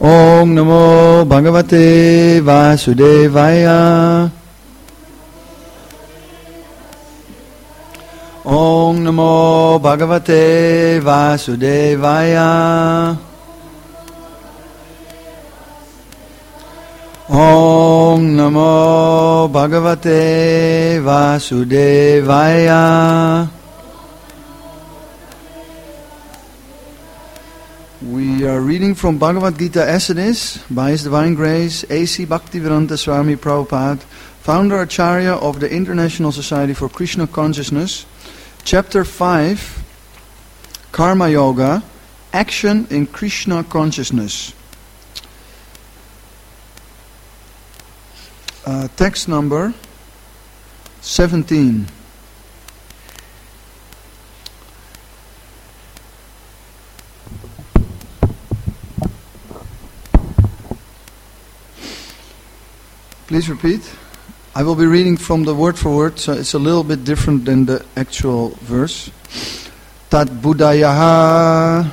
Om Namo Bhagavate Vasudevaya. Om Namo Bhagavate Vasudevaya. Om Namo Bhagavate Vasudevaya. We are reading from Bhagavad Gita as it is, by His Divine Grace, A.C. Bhaktivedanta Swami Prabhupada, Founder Acharya of the International Society for Krishna Consciousness, Chapter 5, Karma Yoga, Action in Krishna Consciousness. Text number 17. Please repeat. I will be reading from the word for word, so it's a little bit different than the actual verse. Tat buddhayaha,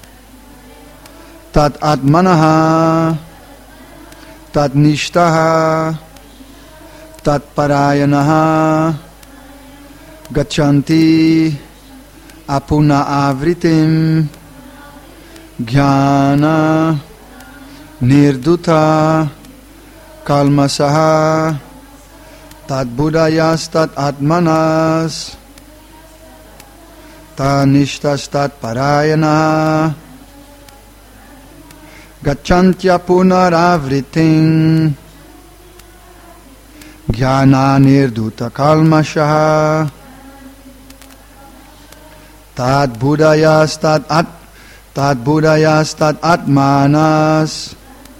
tat atmanaha, tat nishtaha, tat parayanaha, gachanti apuna avritim, jnana nirduta kalmasaha, tat buddhayas tat atmanas, ta nishtas tat parayana, gacchantya punaravritin, jnana nirduta kalmashaha, tat buddhayas tat atmanas,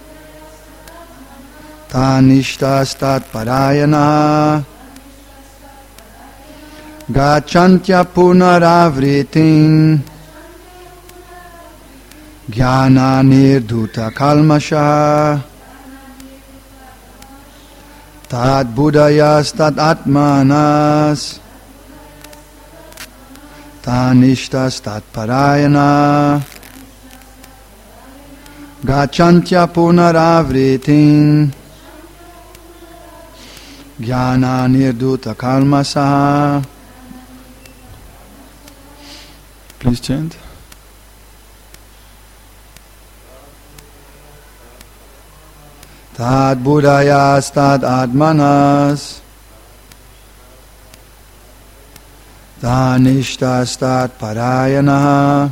Tanishtas tat parayana, gacchantya punaravritin, jnana nirduta kalmasha, tat buddhayas tat atmanas, tanishtas tat parayana, gacchantya punaravritin, jnana nirduta kalmasaha. Please chant. Tat buddhayas tat atmanas, tanishtas tat parayana,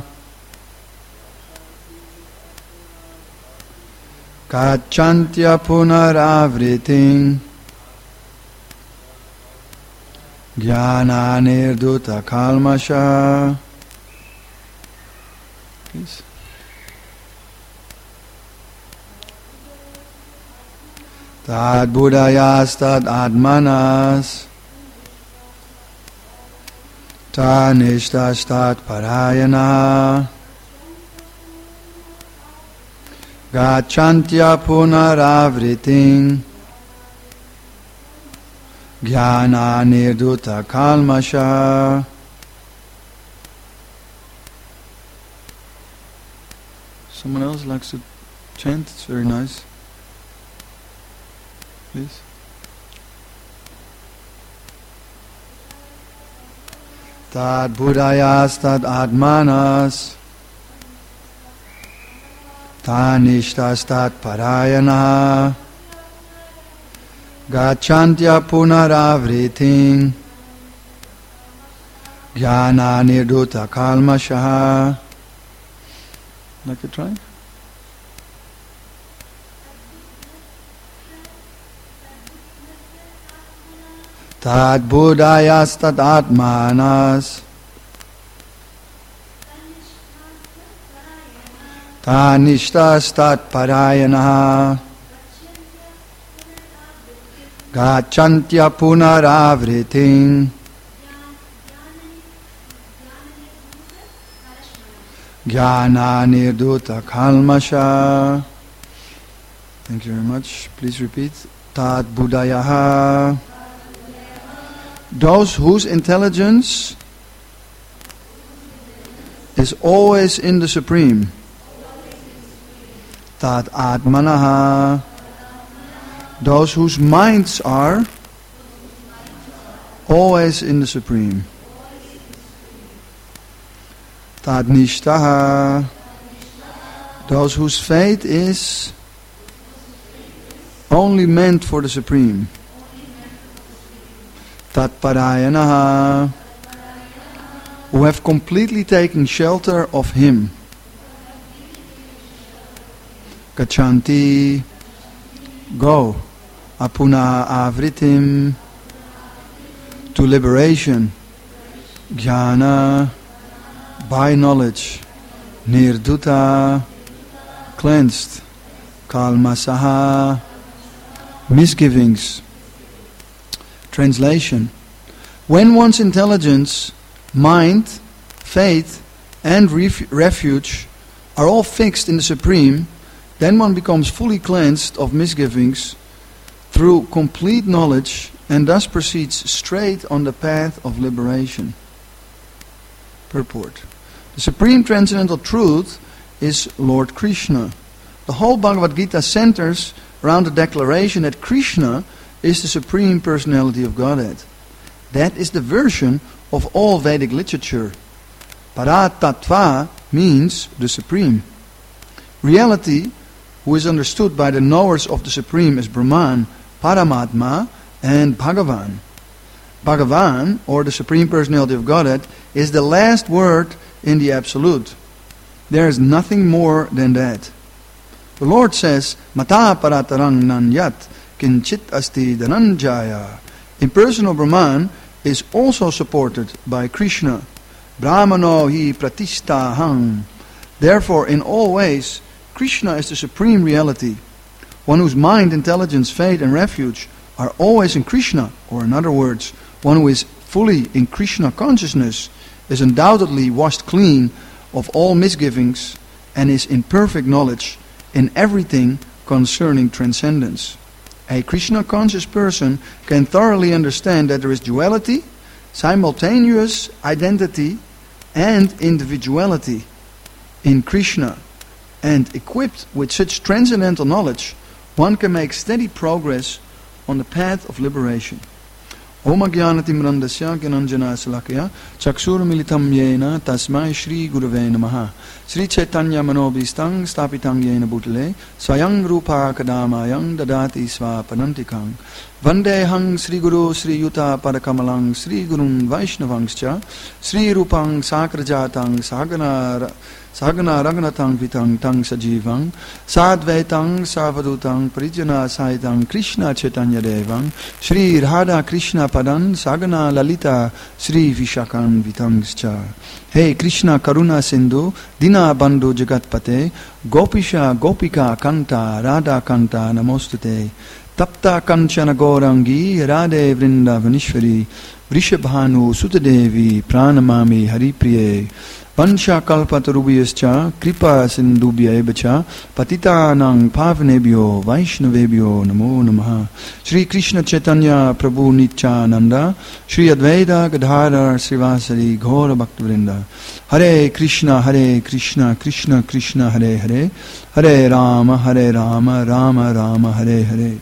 gacchantya punaravritin, jnana nirduta kalmasha. Please. Tat buddhayas tat atmanas, tanishtas tat parayana, gacchantya punaravritin, jnana nirduta kalmasha. Someone else likes to chant? It's very nice. Please. Tat buddhayas tat atmanas, tanishtas tat parayana, gacchantya punaravritin, jnana nirduta kalmashaha. Like to try? Tat buddhayas tat atmanas, tanishtas tat parayana, gacchantya punaravritin, jnana nirduta kalmasha. Thank you very much. Please repeat. Tat buddhayaha. Those whose intelligence is always in the Supreme. Tat Atmanaha, those whose minds are always in the Supreme. Tat Nishtaha, those whose faith is only meant for the Supreme. Tat Parayanaha, who have completely taken shelter of Him. Gachanti, go. Apuna avritim, to liberation. Jnana, by knowledge. Nirduta, cleansed. Kalmasaha, misgivings. Translation: when one's intelligence, mind, faith, and refuge are all fixed in the Supreme, then one becomes fully cleansed of misgivings through complete knowledge and thus proceeds straight on the path of liberation. Purport: the Supreme Transcendental Truth is Lord Krishna. The whole Bhagavad Gita centers around the declaration that Krishna is the Supreme Personality of Godhead. That is the version of all Vedic literature. Paratattva means the Supreme. Reality, who is understood by the knowers of the Supreme as Brahman, Paramatma, and Bhagavan. Bhagavan, or the Supreme Personality of Godhead, is the last word in the Absolute. There is nothing more than that. The Lord says, Mata paratarang nanyat kinchit asti dhananjaya. Impersonal Brahman is also supported by Krishna. Brahmano hi pratistahang. Therefore, in all ways, Krishna is the supreme reality. One whose mind, intelligence, faith, and refuge are always in Krishna, or in other words, one who is fully in Krishna consciousness, is undoubtedly washed clean of all misgivings and is in perfect knowledge in everything concerning transcendence. A Krishna conscious person can thoroughly understand that there is duality, simultaneous identity, and individuality in Krishna. And equipped with such transcendental knowledge, one can make steady progress on the path of liberation. Om Ajnanatimrandasya Gyananjana Salakaya Chakshur Militam Yena Tasmai Shri Gurave Namaha Sri Chaitanya Manobhistang Stapitang Yena Bhutale Swayang Rupa Kadamayang Dadati Svapanantikang Vandehang Sri Guru Sri Yuta Padakamalang Sri Gurun Vaishnavangscha Sri Rupang Sakrajatang Sagana Ragnatang Vitang Tang Sajivang Sadvaitang Savadutang Parijana Saitang Krishna Chaitanya Devang Sri Radha Krishna Padan Sagana Lalita Sri Vishakan Vitangscha. Hey Krishna Karuna Sindhu Dina Bandhu Jagatpate Gopisha Gopika Kanta Radha Kanta Namostute Tapta Kanchana Gaurangi Radhe Vrindavanishwari Vrishabhanu Sutadevi Pranamami Haripriye Pansha Kalpatarubhyascha Kripa Sindhubhya Evacha Patitanang Pavanebhyo Vaishnavebhyo Namo Namaha. Sri Krishna Chaitanya Prabhu Nityananda Sri Advaita Gadadhar Srivasari Ghora Bhaktivinoda. Hare Krishna Krishna Krishna Hare Hare Hare Rama Rama Rama Hare Hare.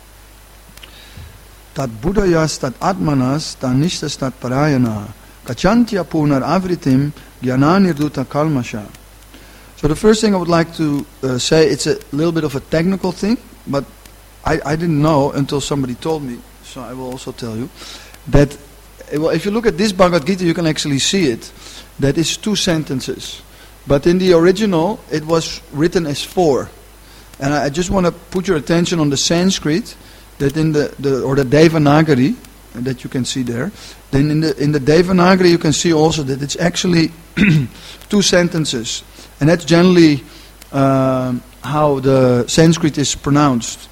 Tat Buddhayas Tat Atmanas Tanishtas Tat Parayana Kachantya Punar Avritim Gyananirduta Kalmasha. So the first thing I would like to say, it's a little bit of a technical thing, but I didn't know until somebody told me, so I will also tell you, that if you look at this Bhagavad Gita, you can actually see it, that is 2 sentences. But in the original, it was written as 4. And I just want to put your attention on the Sanskrit, that in the Devanagari, that you can see there. Then in the Devanagari you can see also that it's actually 2 sentences, and that's generally how the Sanskrit is pronounced.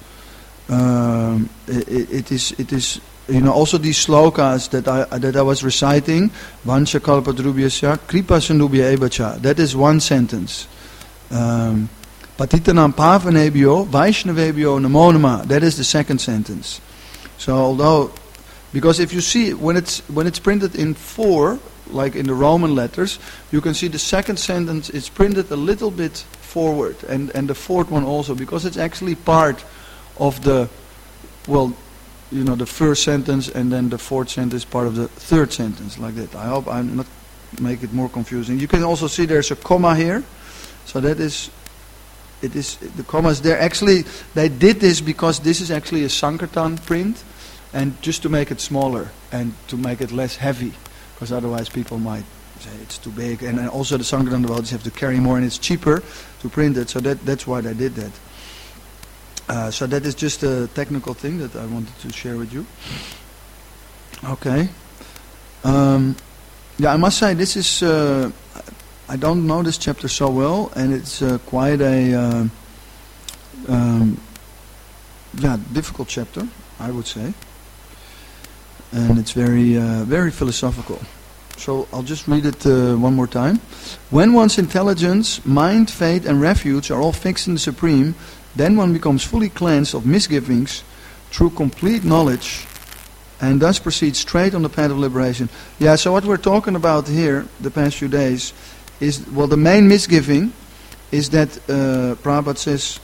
It is also these slokas that I was reciting. Vansha kalpatarubhyasya kripa sindhubhya evacha. That is 1 sentence. Patitanam pavanebhyo vaishnavebhyo namo namah. That is the 2nd sentence. So because if you see when it's printed in 4, like in the Roman letters, you can see the second sentence is printed a little bit forward, and the fourth one also, because it's actually part of the, the first sentence, and then the fourth sentence part of the third sentence, like that. I hope I'm not make it more confusing. You can also see there's a comma here, so that is, the comma is there. Actually, they did this because this is actually a Sankirtan print, and just to make it smaller and to make it less heavy, because otherwise people might say it's too big. And then also the Sankirtan devotees have to carry more, and it's cheaper to print it, so that's why they did that. So that is just a technical thing that I wanted to share with you. Okay. I must say this is, I don't know this chapter so well, and it's quite a difficult chapter, I would say. And it's very philosophical. So I'll just read it one more time. When one's intelligence, mind, faith and refuge are all fixed in the Supreme, then one becomes fully cleansed of misgivings through complete knowledge, and thus proceeds straight on the path of liberation. Yeah, so what we're talking about here the past few days is, the main misgiving is that Prabhupada says,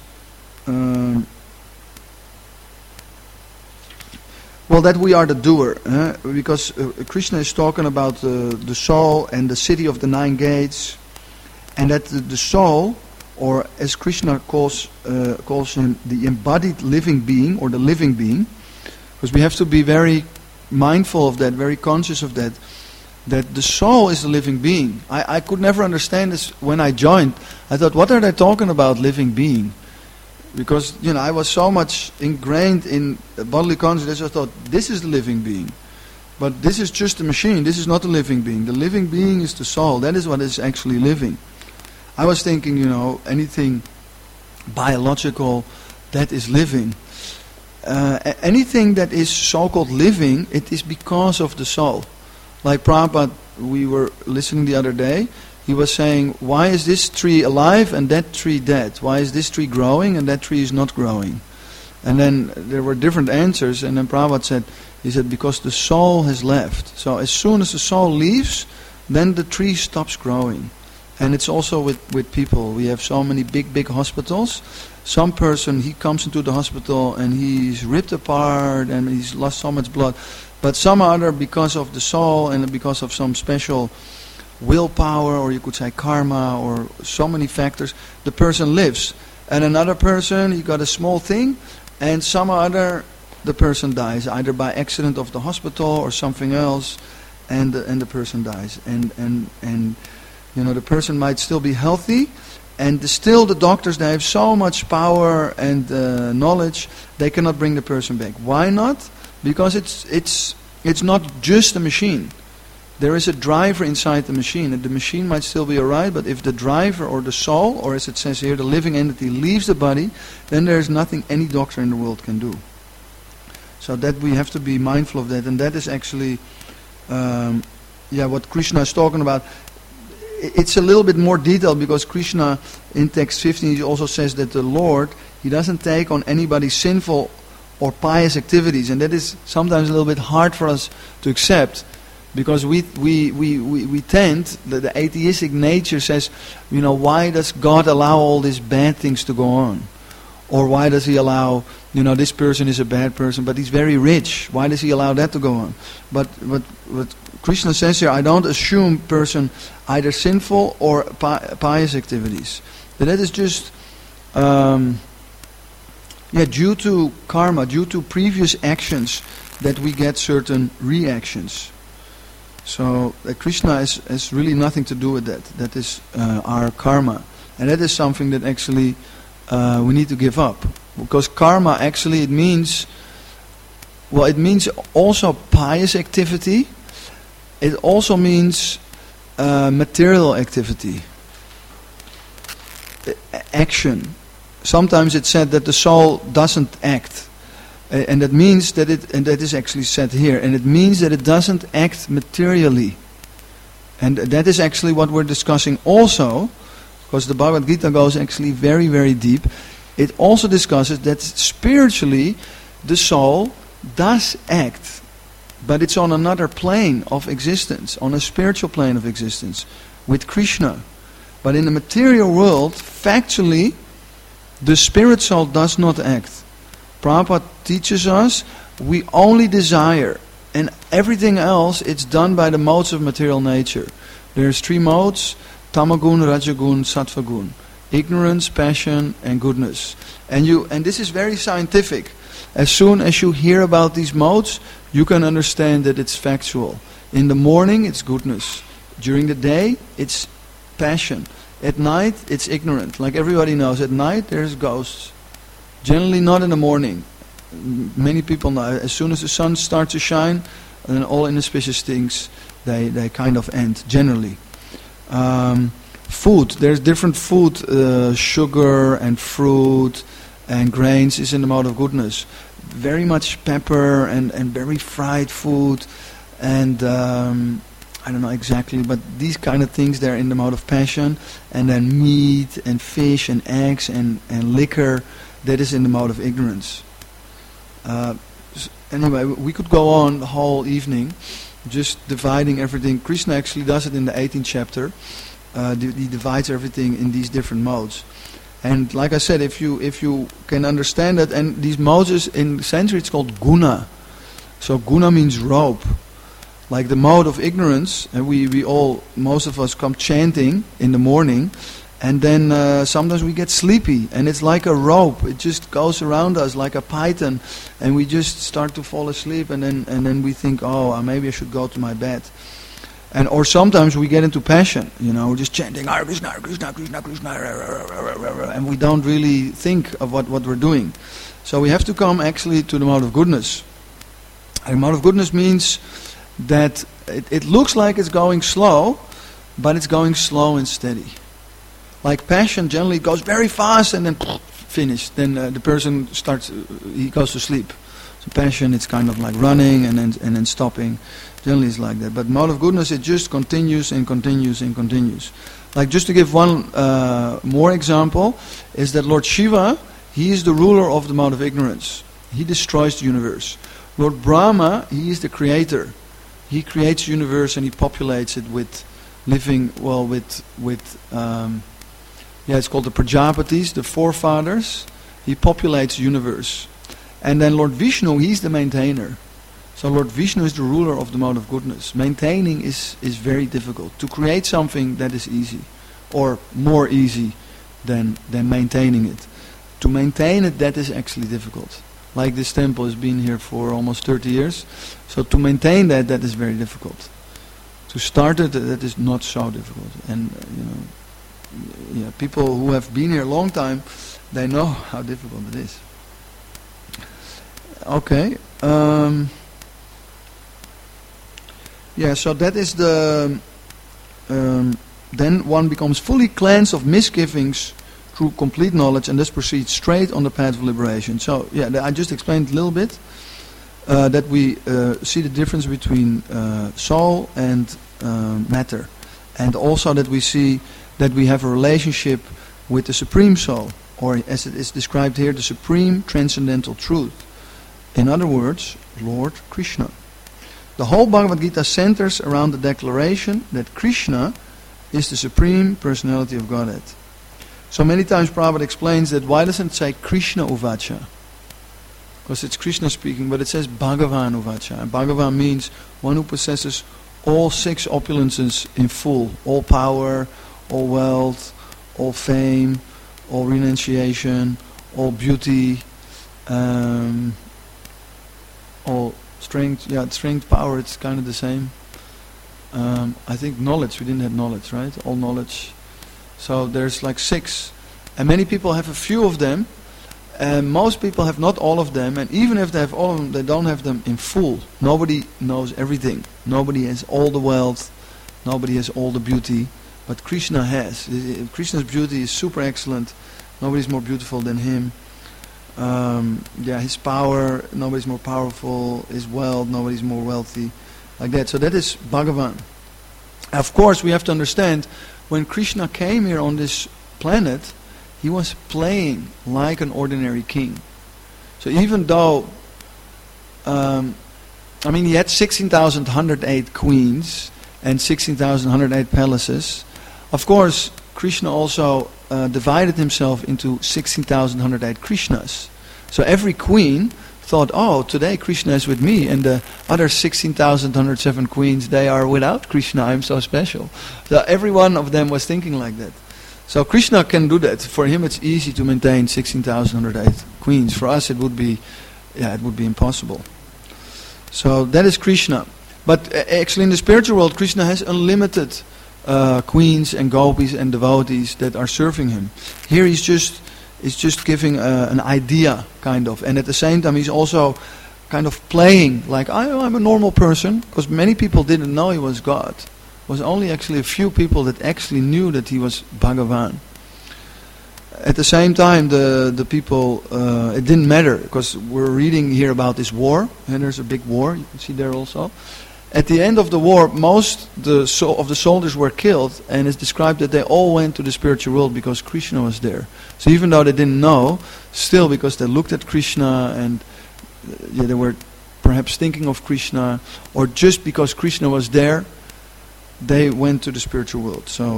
that we are the doer, because Krishna is talking about the soul and the city of the 9 gates, and that the soul, or as Krishna calls him, the embodied living being, or the living being, because we have to be very mindful of that, very conscious of that the soul is the living being. I could never understand this when I joined. I thought, what are they talking about, living being? Because, I was so much ingrained in bodily consciousness, I thought, this is the living being. But this is just a machine, this is not a living being. The living being is the soul, that is what is actually living. I was thinking, anything biological, that is living. Anything that is so-called living, it is because of the soul. Like Prabhupada, we were listening the other day, he was saying, why is this tree alive and that tree dead? Why is this tree growing and that tree is not growing? And then there were different answers, and then Prabhupada said, because the soul has left. So as soon as the soul leaves, then the tree stops growing. And it's also with people. We have so many big hospitals. Some person, he comes into the hospital and he's ripped apart and he's lost so much blood. But some other, because of the soul and because of some special willpower, or you could say karma, or so many factors, the person lives. And another person, he got a small thing, and some other, the person dies, either by accident of the hospital or something else, and the person dies. And the person might still be healthy, and still the doctors, they have so much power and knowledge, they cannot bring the person back. Why not? Because it's not just a machine. There is a driver inside the machine, and the machine might still be alright, but if the driver or the soul, or as it says here, the living entity leaves the body, then there is nothing any doctor in the world can do. So that we have to be mindful of that, and that is actually what Krishna is talking about. It's a little bit more detailed, because Krishna in text 15 he also says that the Lord, he doesn't take on anybody's sinful or pious activities, and that is sometimes a little bit hard for us to accept, because we tend, the atheistic nature says, why does God allow all these bad things to go on? Or why does he allow, this person is a bad person, but he's very rich. Why does he allow that to go on? But what Krishna says here, I don't assume person either sinful or pious activities. But that is just, due to karma, due to previous actions, that we get certain reactions. So Krishna has really nothing to do with that. That is our karma. And that is something that actually we need to give up. Because karma actually, it means also pious activity. It also means material activity. Action. Sometimes it's said that the soul doesn't act. And that means that and that is actually said here, and it means that it doesn't act materially. And that is actually what we're discussing also, because the Bhagavad Gita goes actually very, very deep. It also discusses that spiritually the soul does act, but it's on another plane of existence, on a spiritual plane of existence, with Krishna. But in the material world, factually, the spirit soul does not act. Prabhupada teaches us we only desire, and everything else it's done by the modes of material nature. There's 3 modes: tamagun, rajagun, sattvagun. Ignorance, passion, and goodness. And this is very scientific. As soon as you hear about these modes, you can understand that it's factual. In the morning, it's goodness. During the day, it's passion. At night, it's ignorant. Like everybody knows, at night there's ghosts. Generally not in the morning. Many people know, as soon as the sun starts to shine, then all inauspicious things, they kind of end, generally. Food, there's different food, sugar and fruit and grains is in the mode of goodness. Very much pepper and very fried food and I don't know exactly, but these kind of things, they're in the mode of passion. And then meat and fish and eggs and liquor, that is in the mode of ignorance. Anyway, we could go on the whole evening just dividing everything. Krishna actually does it in the 18th chapter. He divides everything in these different modes. And like I said, if you can understand that, and these modes in Sanskrit it's called guna. So guna means rope. Like the mode of ignorance, and most of us come chanting in the morning, and then sometimes we get sleepy, and it's like a rope. It just goes around us like a python, and we just start to fall asleep, and then we think, oh, maybe I should go to my bed. Or sometimes we get into passion, we're just chanting Hare Krishna, Hare Krishna, Krishna Krishna, and we don't really think of what we're doing. So we have to come actually to the mode of goodness. And the mode of goodness means that it looks like it's going slow, but it's going slow and steady. Like passion generally goes very fast and then finished. Then the person he goes to sleep. So passion, it's kind of like running and then stopping. Generally it's like that. But mode of goodness, it just continues and continues and continues. Like just to give one more example, is that Lord Shiva, he is the ruler of the mode of ignorance. He destroys the universe. Lord Brahma, he is the creator. He creates the universe and he populates it with living, it's called the Prajapatis, the forefathers. He populates the universe. And then Lord Vishnu, he's the maintainer. So Lord Vishnu is the ruler of the mode of goodness. Maintaining is very difficult. To create something, that is easy. Or more easy than maintaining it. To maintain it, that is actually difficult. Like this temple has been here for almost 30 years. So to maintain that is very difficult. To start it, that is not so difficult. And, people who have been here a long time, they know how difficult it is. Okay. So that is the... then one becomes fully cleansed of misgivings through complete knowledge and thus proceeds straight on the path of liberation. So, I just explained a little bit that we see the difference between soul and matter. And also that we see that we have a relationship with the Supreme Soul, or as it is described here, the Supreme Transcendental Truth. In other words, Lord Krishna. The whole Bhagavad Gita centers around the declaration that Krishna is the Supreme Personality of Godhead. So many times Prabhupada explains that why doesn't it say Krishna Uvacha? Because it's Krishna speaking, but it says Bhagavan Uvacha. And Bhagavan means one who possesses all 6 opulences in full. All power, all wealth, all fame, all renunciation, all beauty, all strength. Strength, power, it's kind of the same. I think knowledge, we didn't have knowledge, right? All knowledge. So there's like 6. And many people have a few of them. And most people have not all of them. And even if they have all of them, they don't have them in full. Nobody knows everything. Nobody has all the wealth. Nobody has all the beauty. But Krishna has. Krishna's beauty is super excellent. Nobody's more beautiful than him. His power, nobody's more powerful. His wealth, nobody's more wealthy. Like that. So that is Bhagavan. Of course, we have to understand, when Krishna came here on this planet, he was playing like an ordinary king. So even though I mean, he had 16,108 queens and 16,108 palaces. Of course, Krishna also divided himself into 16,108 Krishnas. So every queen thought, oh, today Krishna is with me, and the other 16,107 queens, they are without Krishna, I'm so special. So every one of them was thinking like that. So Krishna can do that. For him it's easy to maintain 16,108 queens. For us it would be impossible. So that is Krishna. But actually in the spiritual world, Krishna has unlimited queens and gopis and devotees that are serving him. Here he's just giving an idea, kind of. And at the same time he's also kind of playing like, I'm a normal person. Because many people didn't know he was God. It was only actually a few people that actually knew that he was Bhagavan. At the same time, the people, it didn't matter, because we're reading here about this war, and there's a big war, you can see there also. At the end of the war, most of the soldiers were killed, and it's described that they all went to the spiritual world because Krishna was there. So even though they didn't know, still because they looked at Krishna and they were perhaps thinking of Krishna, or just because Krishna was there, they went to the spiritual world. So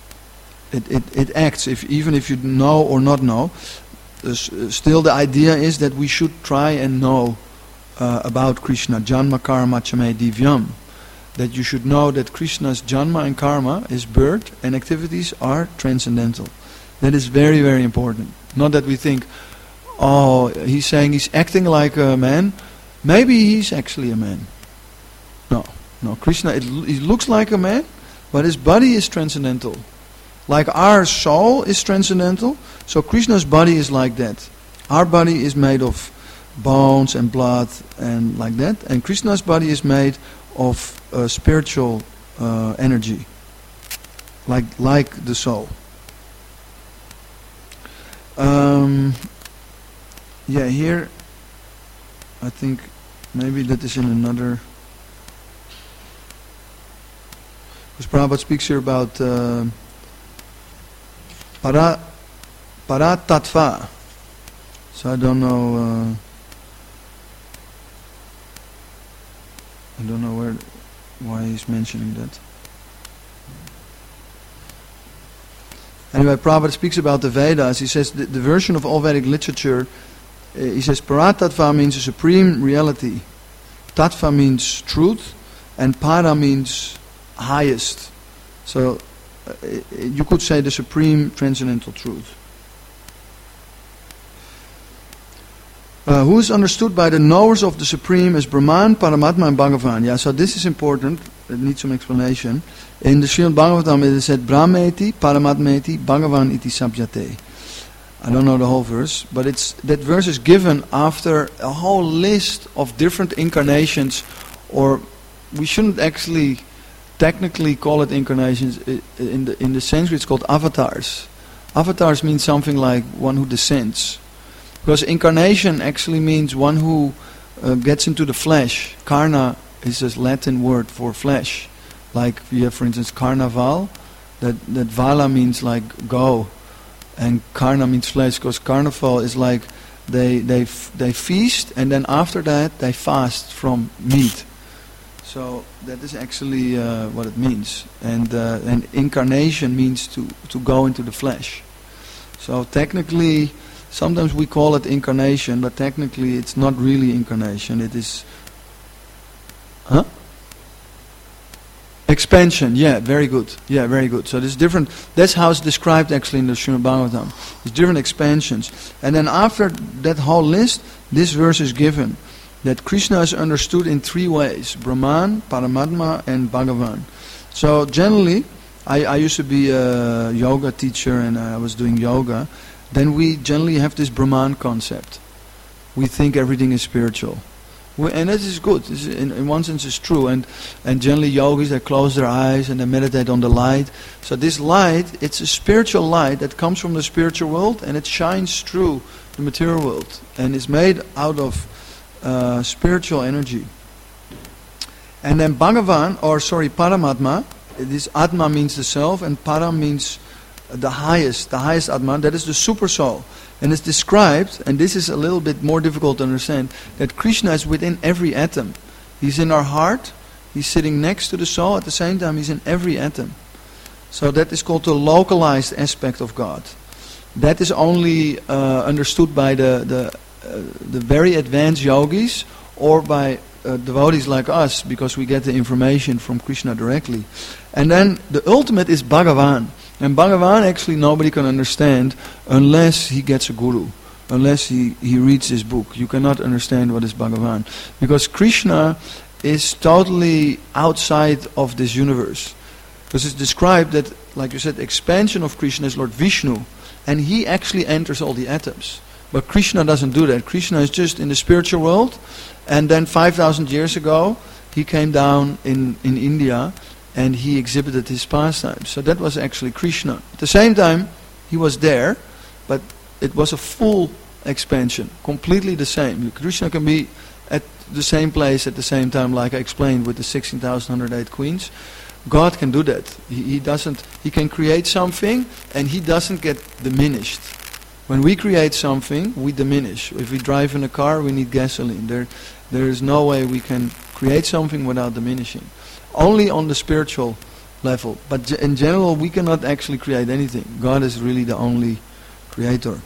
it acts, even if you know or not know. Still the idea is that we should try and know about Krishna. Janma karma chame divyam. That you should know that Krishna's janma and karma, his birth and activities, are transcendental. That is very, very important. Not that we think, oh, he's saying he's acting like a man. Maybe he's actually a man. No, Krishna, he looks like a man, but his body is transcendental. Like our soul is transcendental, so Krishna's body is like that. Our body is made of bones and blood and like that, and Krishna's body is made of spiritual energy, like the soul. Here I think maybe that is in another. Because Prabhupada speaks here about Paratattva. So I don't know why he's mentioning that. Anyway, Prabhupada speaks about the Vedas. He says the version of all Vedic literature, he says Paratattva means a supreme reality. Tattva means truth, and Para means highest. So you could say the supreme transcendental truth. Who is understood by the knowers of the Supreme as Brahman, Paramatma and Bhagavan. Yeah, so this is important. It needs some explanation. In the Srimad Bhagavatam it is said Brahmeti, Paramatmeti, Bhagavan iti sabjate. I don't know the whole verse, but that verse is given after a whole list of different incarnations, or we shouldn't actually technically call it incarnations. In the Sanskrit it's called avatars. Avatars means something like one who descends. Because incarnation actually means one who gets into the flesh. Karna is a Latin word for flesh. Like we have, for instance, carnaval. That vala means like go, and karna means flesh. Because carnival is like they feast, and then after that they fast from meat. So that is actually what it means. And incarnation means to go into the flesh. So technically, sometimes we call it incarnation, but technically it's not really incarnation. It is expansion. Yeah, very good. Yeah, very good. So there's different. That's how it's described actually in the Srimad Bhagavatam. There's different expansions, and then after that whole list, this verse is given that Krishna is understood in three ways: Brahman, Paramatma, and Bhagavan. So generally, I used to be a yoga teacher, and I was doing yoga. Then we generally have this Brahman concept. We think everything is spiritual. And that is good. In one sense it's true. And generally yogis, they close their eyes and they meditate on the light. So this light, it's a spiritual light that comes from the spiritual world, and it shines through the material world. And it's made out of spiritual energy. And then Paramatma, this Atma means the self, and Para means the highest Atman, that is the super soul. And it's described, and this is a little bit more difficult to understand, that Krishna is within every atom. He's in our heart. He's sitting next to the soul. At the same time, He's in every atom. So that is called the localized aspect of God. That is only understood by the very advanced yogis or by devotees like us, because we get the information from Krishna directly. And then the ultimate is Bhagavan. And Bhagavan actually nobody can understand unless he gets a guru, unless he reads his book. You cannot understand what is Bhagavan. Because Krishna is totally outside of this universe. Because it's described that, like you said, expansion of Krishna is Lord Vishnu. And he actually enters all the atoms. But Krishna doesn't do that. Krishna is just in the spiritual world. And then 5,000 years ago, he came down in India and he exhibited his pastimes. So that was actually Krishna. At the same time, he was there, but it was a full expansion. Completely the same. Krishna can be at the same place at the same time, like I explained with the 16,108 queens. God can do that. He can create something and he doesn't get diminished. When we create something, we diminish. If we drive in a car, we need gasoline. There is no way we can create something without diminishing. Only on the spiritual level. But in general, we cannot actually create anything. God is really the only creator.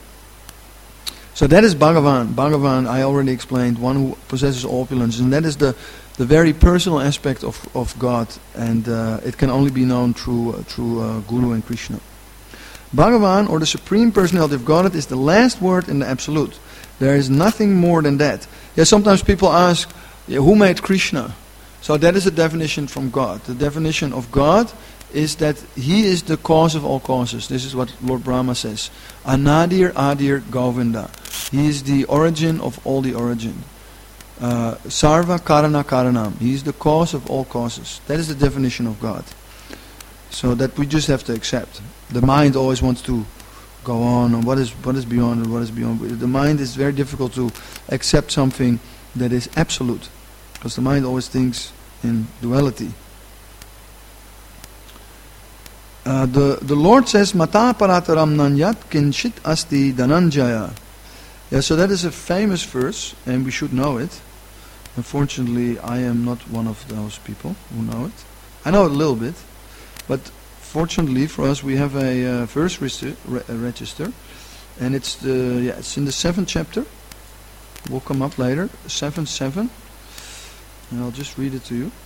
So that is Bhagavan. Bhagavan, I already explained, one who possesses opulence. And that is the very personal aspect of God. And it can only be known through Guru and Krishna. Bhagavan, or the Supreme Personality of Godhead, is the last word in the Absolute. There is nothing more than that. Yeah, sometimes people ask, who made Krishna? So that is the definition from God. The definition of God is that He is the cause of all causes. This is what Lord Brahma says. Anadir Adir Govinda. He is the origin of all the origin. Sarva Karana Karanam. He is the cause of all causes. That is the definition of God. So that we just have to accept. The mind always wants to go on what is beyond and what is beyond. The mind is very difficult to accept something that is absolute. Because the mind always thinks in duality. The Lord says, Mata parataram nanyat kinchit asti dhananjaya. Yeah, so that is a famous verse, and we should know it. Unfortunately, I am not one of those people who know it. I know it a little bit, but fortunately for us, we have a verse register, and it's in the 7th chapter. Will come up later, 7:7, and I'll just read it to you.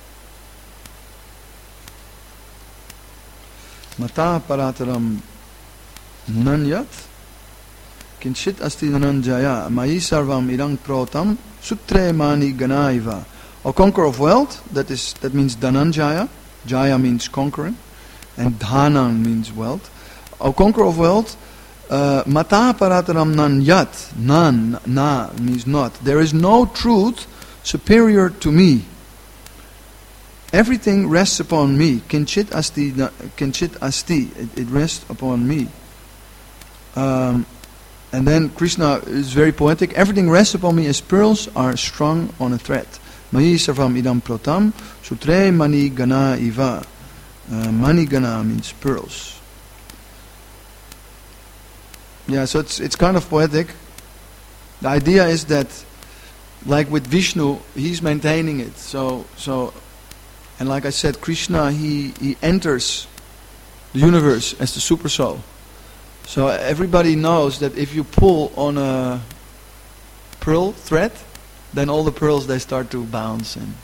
Mata parataram nanyat kinchit asti dhananjaya mayi sarvam idang protam sutre mani ganaiva. O conqueror of wealth, that means Dhananjaya. Jaya means conquering, and Dhanan means wealth. O conqueror of wealth, Mata parataram nanyat. Nan, na means not. There is no truth superior to me. Everything rests upon me. Kinchit asti. It rests upon me. And then Krishna is very poetic. Everything rests upon me as pearls are strung on a thread. Mayi sarvam idam protam sutre mani gana iva. Mani gana means pearls. Yeah, so it's kind of poetic. The idea is that, like with Vishnu, he's maintaining it. So, and like I said, Krishna, he enters the universe as the super soul. So everybody knows that if you pull on a pearl thread, then all the pearls, they start to bounce, and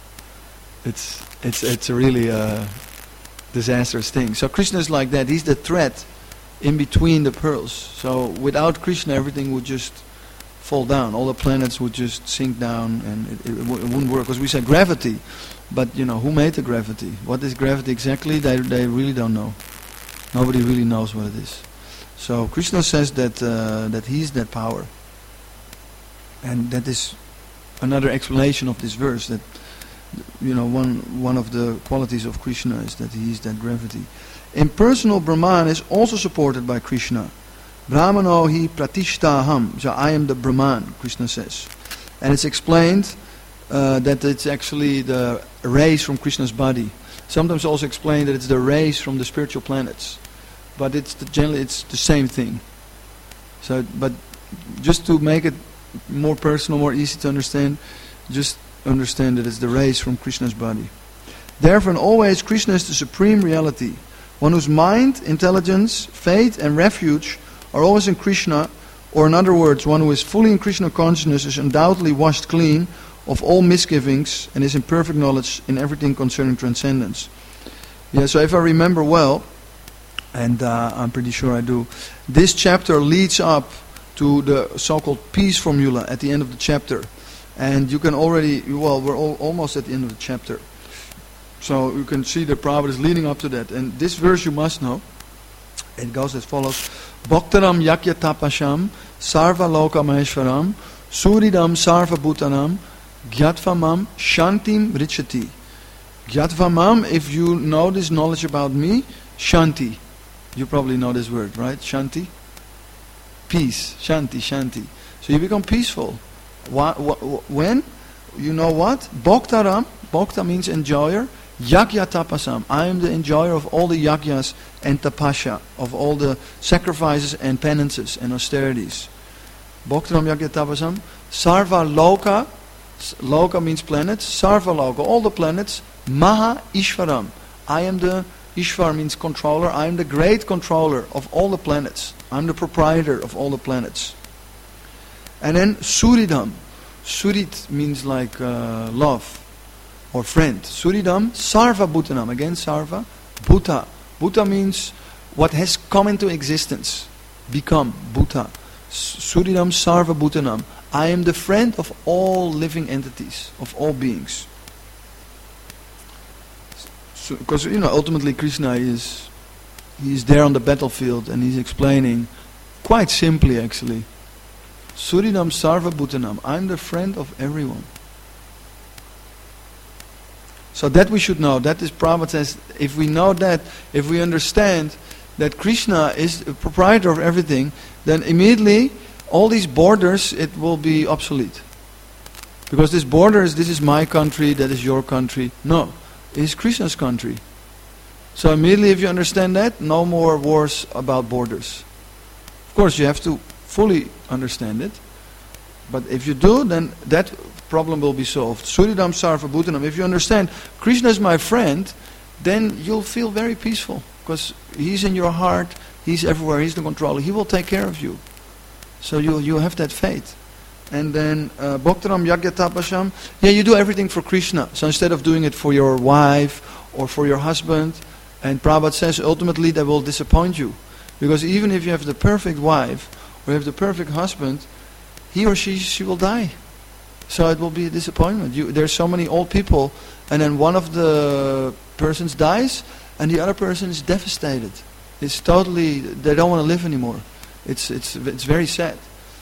it's a really disastrous thing. So Krishna is like that. He's the thread in between the pearls. So without Krishna, everything would just fall down. All the planets would just sink down, and it wouldn't work. Because we say gravity, but who made the gravity? What is gravity exactly? They really don't know. Nobody really knows what it is. So Krishna says that he's that power, and that is another explanation of this verse. That one of the qualities of Krishna is that he is that gravity. Impersonal Brahman is also supported by Krishna. Brahmano hi pratishtaham. So I am the Brahman, Krishna says. And it's explained that it's actually the rays from Krishna's body. Sometimes also explained that it's the rays from the spiritual planets. But generally it's the same thing. So, but just to make it more personal, more easy to understand, just understand that it's the rays from Krishna's body. Therefore, and always, Krishna is the supreme reality. One whose mind, intelligence, faith and refuge are always in Krishna, or in other words, one who is fully in Krishna consciousness is undoubtedly washed clean of all misgivings and is in perfect knowledge in everything concerning transcendence. Yeah, so if I remember well, and I'm pretty sure I do, this chapter leads up to the so-called peace formula at the end of the chapter. And you can already, well, we're almost at the end of the chapter. So you can see that Prabhupada is leading up to that. And this verse you must know. It goes as follows. Bhaktaram yakya tapasham sarva loka maheshwaram suridam sarva bhutanam gyatvam shantim richati. Gyatvam, if you know this knowledge about me, shanti. You probably know this word, right? Shanti? Peace. Shanti, shanti. So you become peaceful. When? You know what? Bhaktaram. Bhakta means enjoyer. Yagya tapasam. I am the enjoyer of all the yagyas and tapasya, of all the sacrifices and penances and austerities. Bhaktaram yagya tapasam. Sarva loka. Loka means planets. Sarva loka. All the planets. Maha Ishvaram. I am the, Ishvar means controller. I am the great controller of all the planets. I'm the proprietor of all the planets. And then Suridam. Surit means like love or friend. Suridam, Sarva Bhutanam. Again, Sarva. Bhuta. Bhuta means what has come into existence. Become. Bhuta. Suridam, Sarva Bhutanam. I am the friend of all living entities, of all beings. Because, ultimately Krishna he's there on the battlefield and he's explaining, quite simply actually, Suridam Sarva Bhutanam. I'm the friend of everyone. So that we should know. That is, Prabhupada says, if we know that, if we understand that Krishna is the proprietor of everything, then immediately all these borders, it will be obsolete. Because this is my country, that is your country. No, it is Krishna's country. So immediately if you understand that, no more wars about borders. Of course you have to fully understand it. But if you do, then that problem will be solved. Suridam Sarva Bhutanam. If you understand Krishna is my friend, then you'll feel very peaceful. Because he's in your heart, he's everywhere, he's the controller. He will take care of you. So you have that faith. And then Bhaktaram Yagya Tapasham. Yeah, you do everything for Krishna. So instead of doing it for your wife or for your husband, and Prabhupada says ultimately they will disappoint you. Because even if you have the perfect wife or you have the perfect husband, he or she will die. So it will be a disappointment. There's so many old people, and then one of the persons dies and the other person is devastated. It's totally, they don't want to live anymore. It's very sad.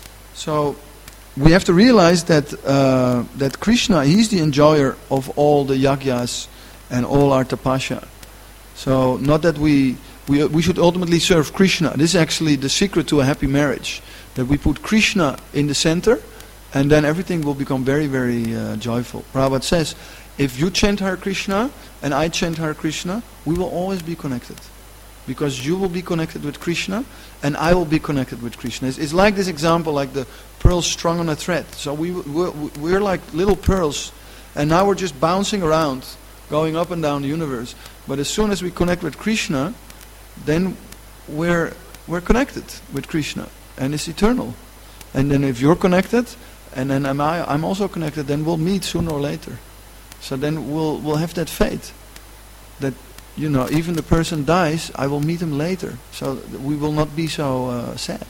So we have to realize that Krishna, he's the enjoyer of all the yagyas and all our tapasya. So not that we should ultimately serve Krishna. This is actually the secret to a happy marriage. That we put Krishna in the center, and then everything will become very, very joyful. Prabhupada says, if you chant Hare Krishna and I chant Hare Krishna, we will always be connected. Because you will be connected with Krishna and I will be connected with Krishna. It's like this example, like the pearls strung on a thread. So we're like little pearls, and now we're just bouncing around, going up and down the universe. But as soon as we connect with Krishna, then we're connected with Krishna. And it's eternal. And then if you're connected, and then I'm also connected, then we'll meet sooner or later. So then we'll have that faith. That, even the person dies, I will meet him later. So we will not be so sad.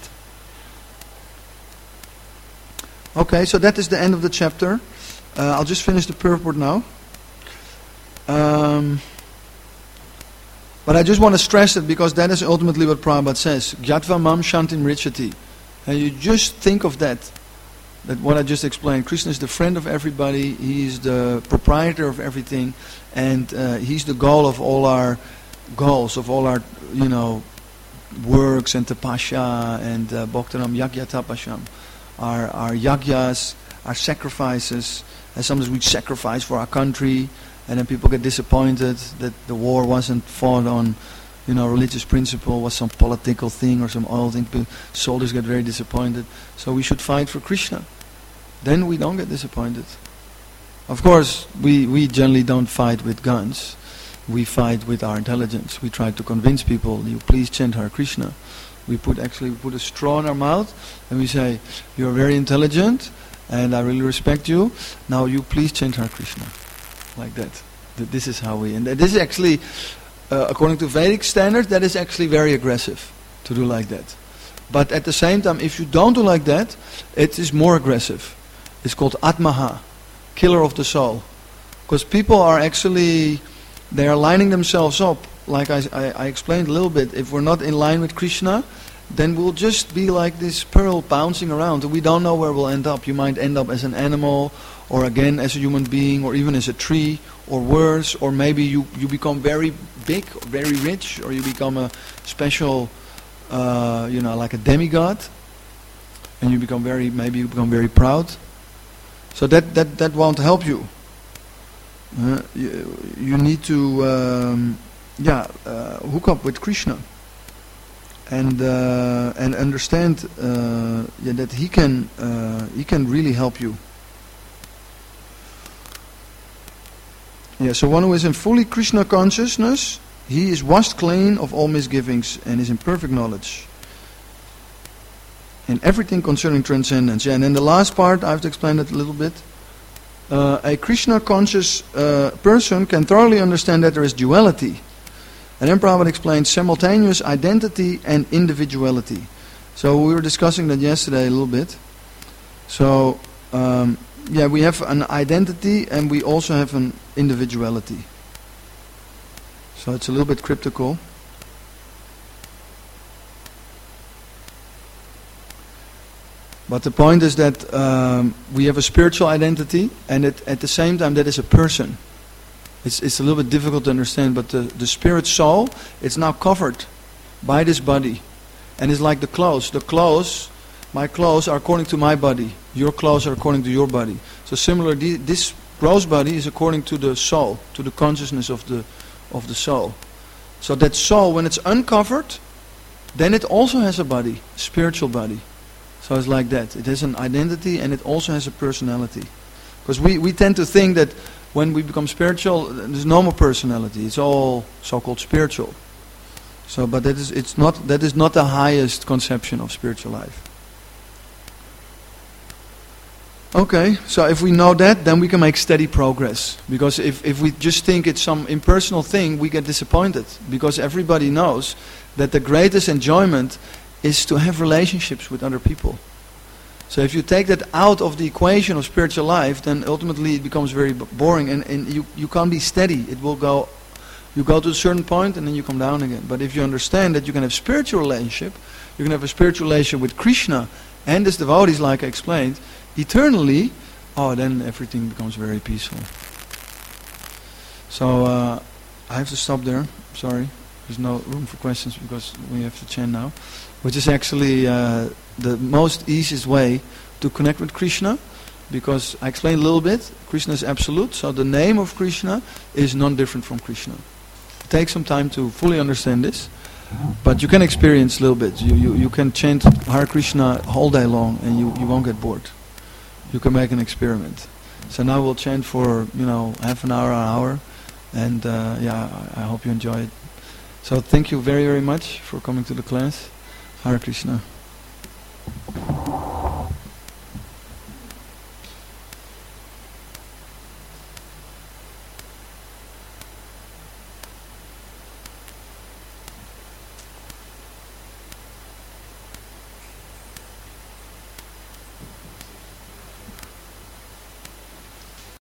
Okay, so that is the end of the chapter. I'll just finish the purport now. But I just want to stress it because that is ultimately what Prabhupada says. Gyatva mam shantim richati. And you just think of that what I just explained. Krishna is the friend of everybody. He is the proprietor of everything. And he's the goal of all our goals, of all our, works and tapasya and bhaktaram yagya tapasham. Our yagyas, our sacrifices. And sometimes we sacrifice for our country. And then people get disappointed that the war wasn't fought on, religious principle, was some political thing or some oil thing. Soldiers get very disappointed. So we should fight for Krishna. Then we don't get disappointed. Of course, we generally don't fight with guns. We fight with our intelligence. We try to convince people, you please chant Hare Krishna. We put a straw in our mouth and we say, you're very intelligent and I really respect you. Now you please chant Hare Krishna. Like that. This is how we... And this is actually, according to Vedic standards, that is actually very aggressive to do like that. But at the same time, if you don't do like that, it is more aggressive. It's called Atmaha, killer of the soul. Because people are actually... They are lining themselves up, like I explained a little bit. If we're not in line with Krishna, then we'll just be like this pearl bouncing around. We don't know where we'll end up. You might end up as an animal, or again as a human being, or even as a tree, or worse, or maybe you become very big, or very rich, or you become a special, like a demigod, and you become very proud. So that won't help you. You need to hook up with Krishna and understand that he can really help you. So one who is in fully Krishna consciousness, he is washed clean of all misgivings and is in perfect knowledge in everything concerning transcendence. And then the last part, I have to explain that a little bit. A Krishna-conscious person can thoroughly understand that there is duality. And then Prabhupada explains simultaneous identity and individuality. So we were discussing that yesterday a little bit. So, we have an identity and we also have an individuality. So it's a little bit cryptical. But the point is that we have a spiritual identity, and at the same time that is a person. It's a little bit difficult to understand, but the spirit soul, it's now covered by this body. And it's like the clothes. My clothes are according to my body. Your clothes are according to your body. So similarly, this gross body is according to the soul, to the consciousness of the soul. So that soul, when it's uncovered, then it also has a body, a spiritual body. So it's like that. It has an identity and it also has a personality. Because we tend to think that when we become spiritual, there's no more personality. It's all so-called spiritual. So, but that is not the highest conception of spiritual life. Okay, so if we know that, then we can make steady progress. Because if we just think it's some impersonal thing, we get disappointed. Because everybody knows that the greatest enjoyment is to have relationships with other people. So if you take that out of the equation of spiritual life, then ultimately it becomes very boring and you can't be steady. It will go, you go to a certain point and then you come down again. But if you understand that you can have spiritual relationship, you can have a spiritual relationship with Krishna and his devotees, like I explained, eternally, then everything becomes very peaceful. So I have to stop there. Sorry. There's no room for questions because we have to chant now. Which is actually the most easiest way to connect with Krishna, because I explained a little bit, Krishna is absolute, so the name of Krishna is non-different from Krishna. It takes some time to fully understand this, but you can experience a little bit. You can chant Hare Krishna all day long and you won't get bored. You can make an experiment. So now we'll chant for half an hour, and I hope you enjoy it. So thank you very, very much for coming to the class. Hare Krishna.